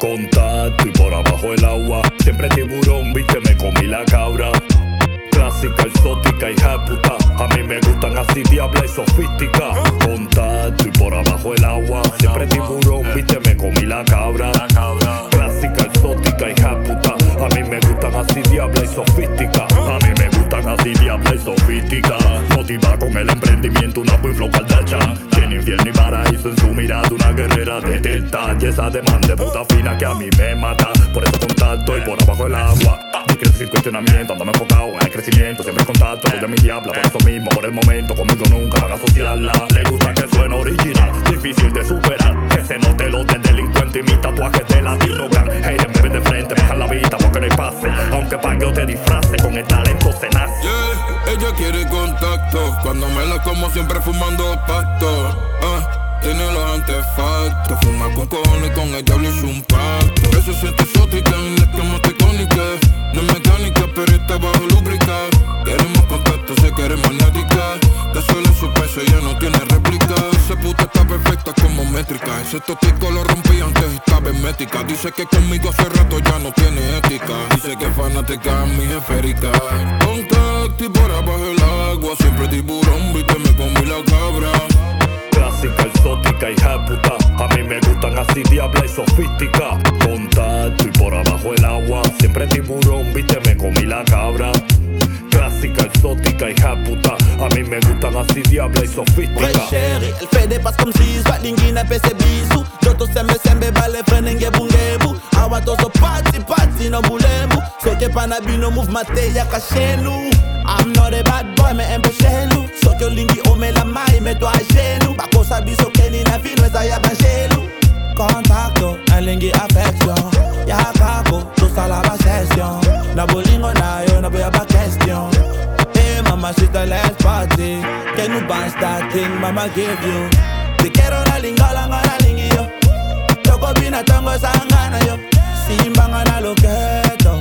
Contacto y por abajo el agua. Siempre tiburón, viste, me comí la cabra. Clásica, exótica, hija de puta. A mí me gustan así, diabla y sofística. Contacto y por abajo el agua. Siempre tiburón, viste, me comí la cabra. Clásica, exótica, hija de puta. A mí me gustan así, diabla y sofística. A mí me gustan así, diabla y sofística. Motiva con el emprendimiento, una buen flow caldacha. Tiene infierno y paraíso en su mirada, una guerrera de delta. Y esa demanda de puta fina que a mí me mata. Por eso contacto y por abajo el agua. Mi crece sin cuestionamiento, andame enfocado en el crecimiento. Siempre en contacto, soy de mi diabla. Por eso mismo, por el momento, conmigo nunca van a asociarla. Le gusta que suene original, difícil de superar. Que se note lo del delincuente y mis tatuajes de latino gang. Hey, me ven de frente, bajan la vista porque no hay pase. Aunque pague o te disfrace, con el talento se nace. Yeah, ella quiere contacto. Cuando me la como siempre fumando pasto. Tiene los artefactos. Fuma con cojones, con el diablo hizo un pacto. Eso siente exótica, en la cama tecónica. No es mecánica, pero está bajo lúbrica. Queremos contacto, se quiere magnética. De solo su peso, ya no tiene réplica. Esa puta está perfecta como métrica. Ese totico lo rompí antes, estaba hermética. Dice que conmigo hace rato ya no tiene ética. Dice que es fanática, mi esférica. Contacto y por abajo el agua. Siempre tiburón, viste, me comí la cabra. Clásica, exótica, hija de puta. A mí me gustan así, diabla y sofística. Contacto y por abajo el agua. Siempre tiburón, viste, me comí la cabra. Clásica, exótica, hija de puta. A mí me gustan así, diabla y sofística. Ouais chérie, elle fait des passes comme si soit lingina pese bisu. Joto sembe sembe vale frenenge bungebu. Awatoso party party no bulembu. So que panabino move mate ya kashenu. I'm not a bad boy, me embeshelu. So que lingi ome la mai me to a genu. Bako sabi so que ni na vino esa ya banjelu. Contacto, un lingi affection. Ya kako, tout ça la va session. Na bolingo na yo, na boya ba question. Hey mama, she the last party. Can you bounce that thing mama give you? Te quiero na lingala ngana lingi yo. Toko bina tango sangana yo. Simba na loketo.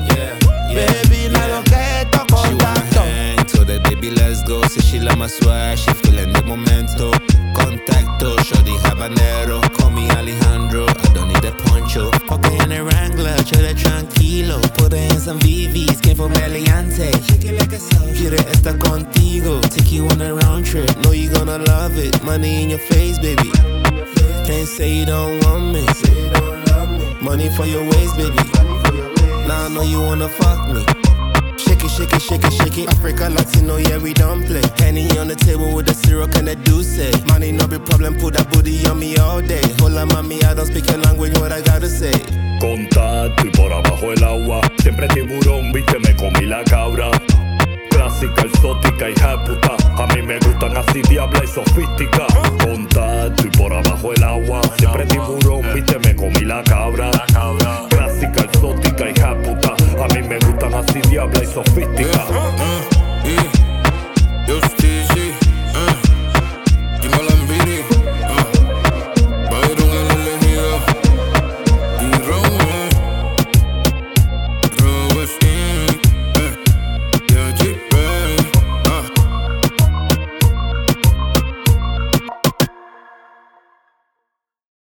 Baby na loketo contacto. So that baby let's go. Say she love my swag, she feeling the momento. Contacto, shorty habanero. Call me Alejandro, I don't need a poncho. Fuck her in a Wrangler, chole tranquilo. Put her in some VVs, came from Eliante. Quiere estar contigo, take you on a round trip. Know you gonna love it, money in your face, baby. Can't say you don't want me. Money for your waist, baby. Now I know you wanna fuck me. Shake it, shake it, shake it, shake it. Africa, Latino, yeah, we don't play. Henny on the table with the syrup and the douce. Money no be problem, put that booty on me all day. Hola, mami, I don't speak your language, what I gotta say. Contacto y por abajo el agua. Siempre tiburón, viste, me comí la cabra. Clásica, exótica, hija de puta. A mí me gustan así, diabla y sofística. Contacto y por abajo el agua. Siempre tiburón, viste, me comí la cabra. Clásica, exótica, hija de puta. A mí me gustan así, diabla y sofística.